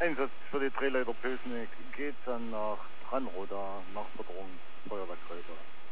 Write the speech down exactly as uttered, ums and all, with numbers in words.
Einsatz für die Drehleiter Pösneck geht dann nach Dranroda, Nachforderung Feuerwerkräder.